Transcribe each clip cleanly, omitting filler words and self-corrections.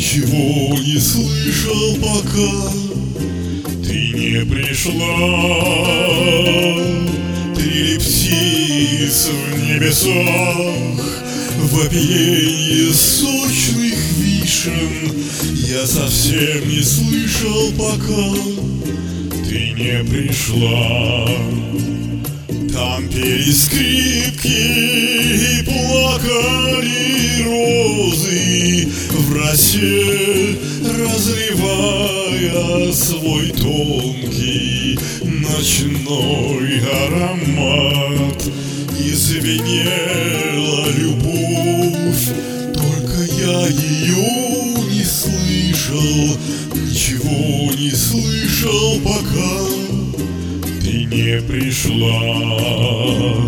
Ничего не слышал, пока ты не пришла. Три птиц в небесах, вопиенье сочных вишен я совсем не слышал, пока ты не пришла. Там пели скрипки и плакали розы в росе, разливая свой тонкий ночной аромат. И звенела любовь, только я ее не слышал, ничего не слышал, пока ты не пришла.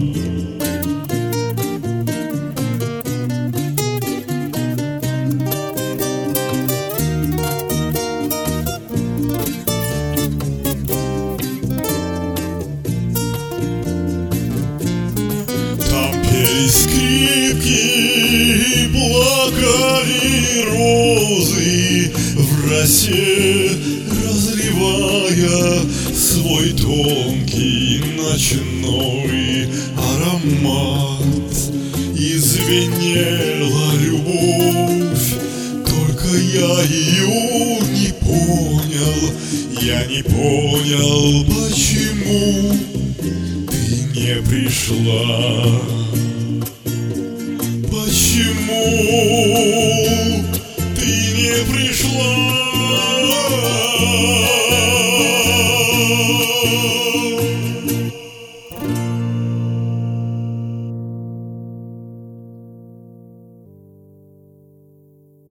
Скрипки и плакали розы в росе, разливая свой тонкий ночной аромат. И звенела любовь, только я ее не понял. Я не понял, почему ты не пришла. Почему ты не пришла?